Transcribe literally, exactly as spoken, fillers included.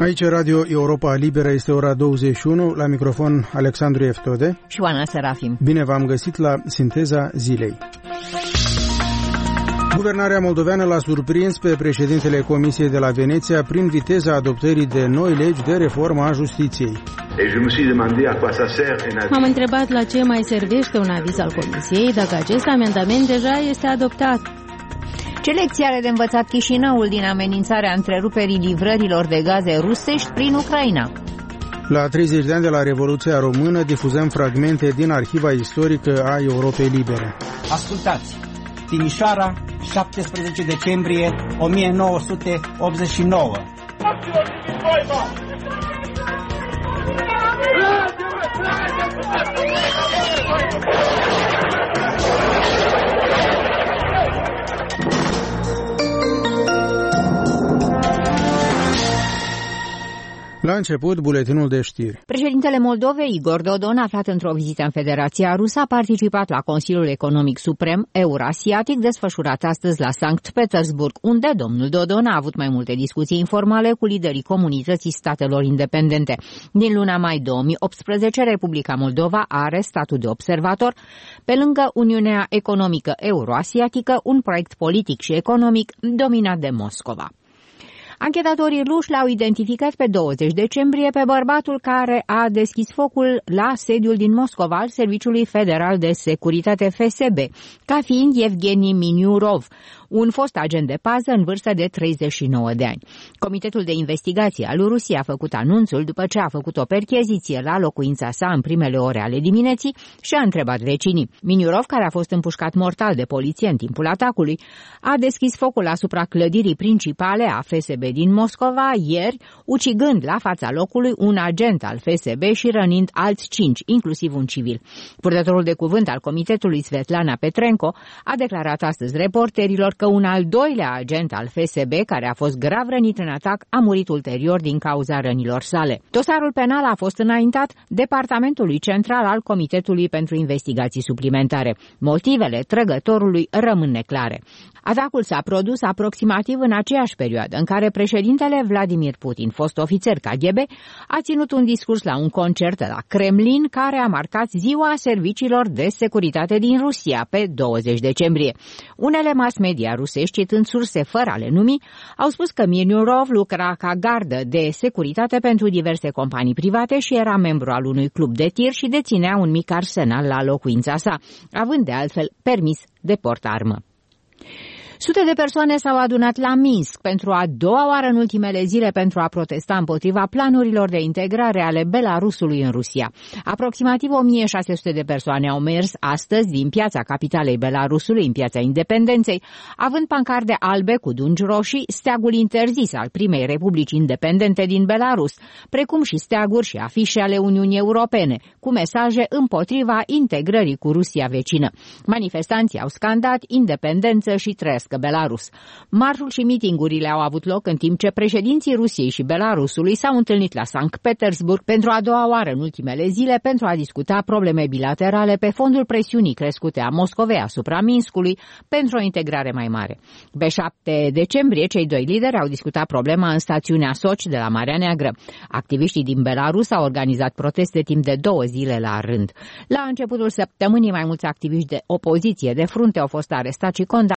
Aici Radio Europa Liberă, este ora douăzeci și unu, la microfon Alexandru Eftode și Oana Serafim. Bine v-am găsit la Sinteza Zilei. Guvernarea moldoveană l-a surprins pe președintele Comisiei de la Veneția prin viteza adoptării de noi legi de reformă a justiției. M-am întrebat la ce mai servește un aviz al Comisiei dacă acest amendament deja este adoptat. Ce lecții are de învățat Chișinăul din amenințarea întreruperii livrărilor de gaze rusești prin Ucraina? La treizeci de ani de la Revoluția Română difuzăm fragmente din arhiva istorică a Europei Libere. Ascultați! Timișoara, șaptesprezece decembrie o mie nouă sute optzeci și nouă. La început, buletinul de știri. Președintele Moldovei, Igor Dodon, aflat într-o vizită în Federația Rusă, a participat la Consiliul Economic Suprem Eurasiatic, desfășurat astăzi la Sankt Petersburg, unde domnul Dodon a avut mai multe discuții informale cu liderii comunității statelor independente. Din luna mai două mii optsprezece, Republica Moldova are statut de observator, pe lângă Uniunea Economică Euroasiatică, un proiect politic și economic dominat de Moscova. Anchetatorii ruși l-au identificat pe douăzeci decembrie pe bărbatul care a deschis focul la sediul din Moscova al Serviciului Federal de Securitate F S B, ca fiind Evgeni Miniurov, un fost agent de pază în vârstă de treizeci și nouă de ani. Comitetul de investigație al Rusiei a făcut anunțul după ce a făcut o percheziție la locuința sa în primele ore ale dimineții și a întrebat vecinii. Miniurov, care a fost împușcat mortal de poliție în timpul atacului, a deschis focul asupra clădirii principale a F S B din Moscova ieri, ucigând la fața locului un agent al F S B și rănind alți cinci, inclusiv un civil. Purtătorul de cuvânt al comitetului, Svetlana Petrenko, a declarat astăzi reporterilor că un al doilea agent al F S B, care a fost grav rănit în atac, a murit ulterior din cauza rănilor sale. Dosarul penal a fost înaintat Departamentului Central al Comitetului pentru Investigații Suplimentare. Motivele trăgătorului rămân neclare. Atacul s-a produs aproximativ în aceeași perioadă în care președintele Vladimir Putin, fost ofițer K G B, a ținut un discurs la un concert la Kremlin care a marcat ziua serviciilor de securitate din Rusia pe douăzeci decembrie. Unele mass media rusești, citând surse fără ale numii, au spus că Miniurov lucra ca gardă de securitate pentru diverse companii private și era membru al unui club de tir și deținea un mic arsenal la locuința sa, având de altfel permis de portarmă. Sute de persoane s-au adunat la Minsk pentru a doua oară în ultimele zile pentru a protesta împotriva planurilor de integrare ale Belarusului în Rusia. Aproximativ o mie șase sute de persoane au mers astăzi din piața capitalei Belarusului în Piața Independenței, având pancarde albe cu dungi roșii, steagul interzis al primei republici independente din Belarus, precum și steaguri și afișe ale Uniunii Europene, cu mesaje împotriva integrării cu Rusia vecină. Manifestanții au scandat independență și trăiesc Belarus. Marșul și mitingurile au avut loc în timp ce președinții Rusiei și Belarusului s-au întâlnit la Sankt Petersburg pentru a doua oară în ultimele zile pentru a discuta probleme bilaterale pe fondul presiunii crescute a Moscovei asupra Minskului pentru o integrare mai mare. Pe șapte decembrie, cei doi lideri au discutat problema în stațiunea Sochi de la Marea Neagră. Activiștii din Belarus au organizat proteste timp de două zile la rând. La începutul săptămânii, mai mulți activiști de opoziție de frunte au fost arestați și condamnați